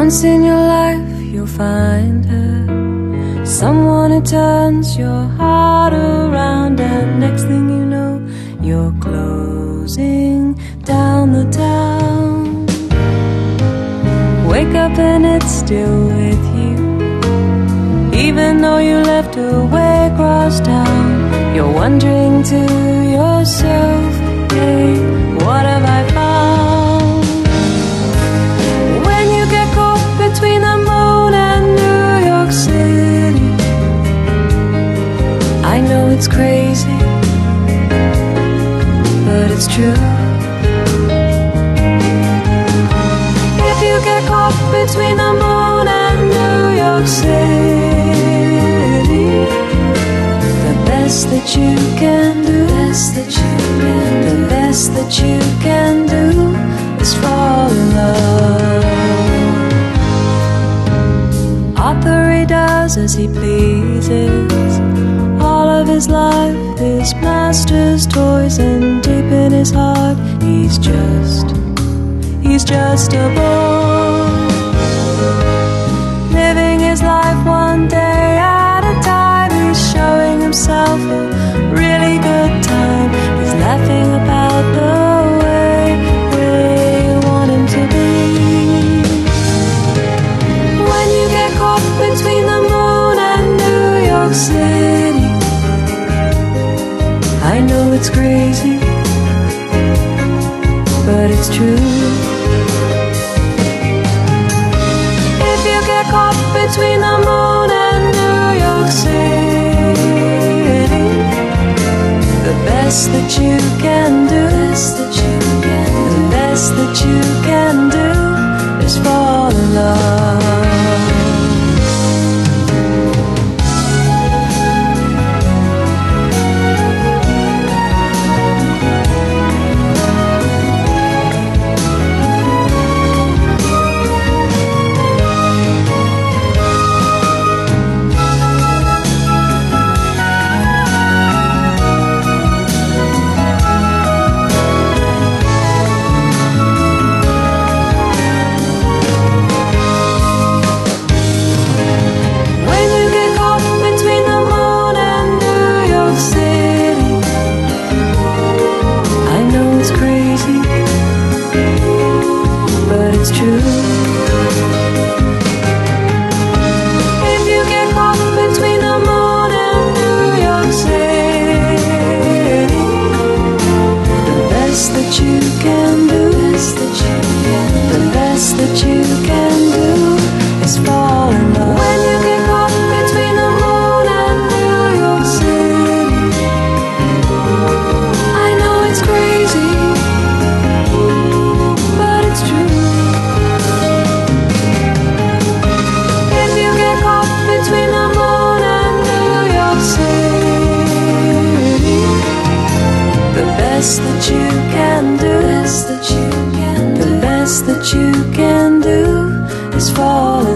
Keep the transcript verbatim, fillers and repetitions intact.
Once in your life you'll find her, someone who turns your heart around, and next thing you know, you're closing down the town. Wake up and it's still with you, even though you left her way across town. You're wondering to yourself, hey, what have I found? When you get caught between the moon and New York City, I know it's crazy, but it's true. If you get caught between the moon and New York City, the best that you can do, best that you can do, the best that you can do is fall in love. Arthur, he does as he pleases. All of his life is master's toys, and deep in his heart he's just, he's just a boy, living his life one day at a time. He's showing himself a really good time. He's laughing about the way we want him to be. When you get caught between the moon and New York City, I know it's crazy, but it's true. If you get caught between the moon and New York City, the best that you can do, the best that you can do is fall in love. The best that you can do is fall in love.